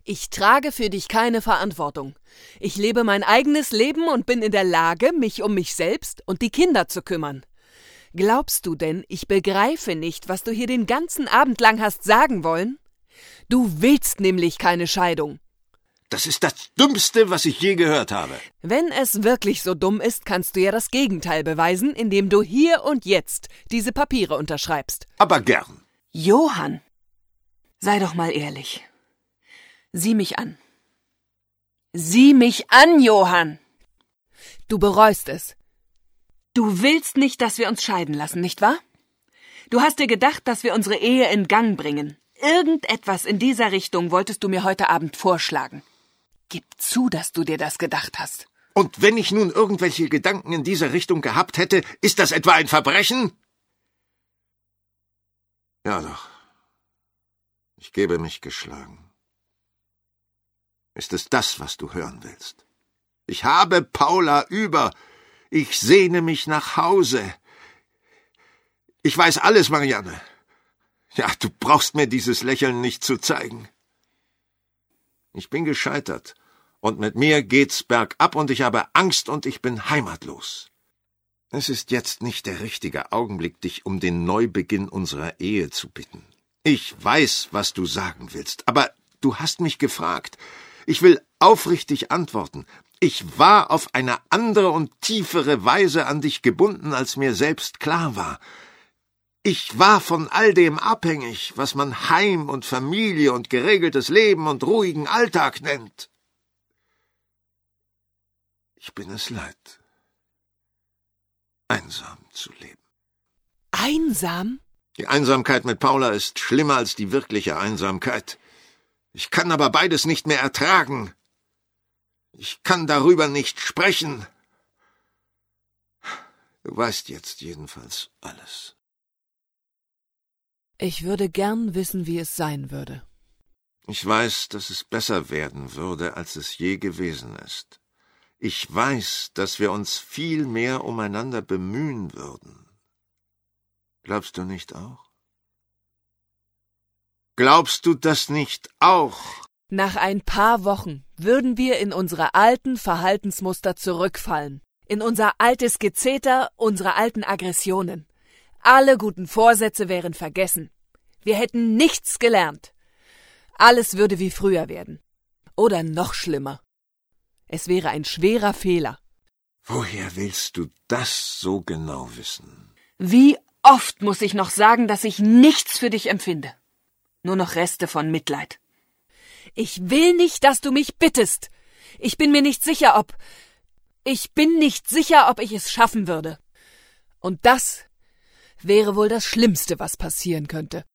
Ich trage für dich keine Verantwortung. Ich lebe mein eigenes Leben und bin in der Lage, mich um mich selbst und die Kinder zu kümmern. Glaubst du denn, ich begreife nicht, was du hier den ganzen Abend lang hast sagen wollen? Du willst nämlich keine Scheidung. Das ist das Dümmste, was ich je gehört habe. Wenn es wirklich so dumm ist, kannst du ja das Gegenteil beweisen, indem du hier und jetzt diese Papiere unterschreibst. Aber gern. Johann, sei doch mal ehrlich. Sieh mich an. Sieh mich an, Johann! Du bereust es. Du willst nicht, dass wir uns scheiden lassen, nicht wahr? Du hast dir gedacht, dass wir unsere Ehe in Gang bringen. Irgendetwas in dieser Richtung wolltest du mir heute Abend vorschlagen. Gib zu, dass du dir das gedacht hast. Und wenn ich nun irgendwelche Gedanken in dieser Richtung gehabt hätte, ist das etwa ein Verbrechen? Ja doch. Ich gebe mich geschlagen. Ist es das, was du hören willst? Ich habe Paula über. Ich sehne mich nach Hause. Ich weiß alles, Marianne. Ja, du brauchst mir dieses Lächeln nicht zu zeigen. Ich bin gescheitert. Und mit mir geht's bergab und ich habe Angst und ich bin heimatlos. Es ist jetzt nicht der richtige Augenblick, dich um den Neubeginn unserer Ehe zu bitten. Ich weiß, was du sagen willst, aber du hast mich gefragt. Ich will aufrichtig antworten. Ich war auf eine andere und tiefere Weise an dich gebunden, als mir selbst klar war. Ich war von all dem abhängig, was man Heim und Familie und geregeltes Leben und ruhigen Alltag nennt. Ich bin es leid, einsam zu leben. Einsam? Die Einsamkeit mit Paula ist schlimmer als die wirkliche Einsamkeit. Ich kann aber beides nicht mehr ertragen. Ich kann darüber nicht sprechen. Du weißt jetzt jedenfalls alles. Ich würde gern wissen, wie es sein würde. Ich weiß, dass es besser werden würde, als es je gewesen ist. Ich weiß, dass wir uns viel mehr umeinander bemühen würden. Glaubst du nicht auch? Glaubst du das nicht auch? Nach ein paar Wochen würden wir in unsere alten Verhaltensmuster zurückfallen. In unser altes Gezeter, unsere alten Aggressionen. Alle guten Vorsätze wären vergessen. Wir hätten nichts gelernt. Alles würde wie früher werden. Oder noch schlimmer. Es wäre ein schwerer Fehler. Woher willst du das so genau wissen? Wie oft muss ich noch sagen, dass ich nichts für dich empfinde? Nur noch Reste von Mitleid. Ich will nicht, dass du mich bittest. Ich bin nicht sicher, ob ich es schaffen würde. Und das wäre wohl das Schlimmste, was passieren könnte.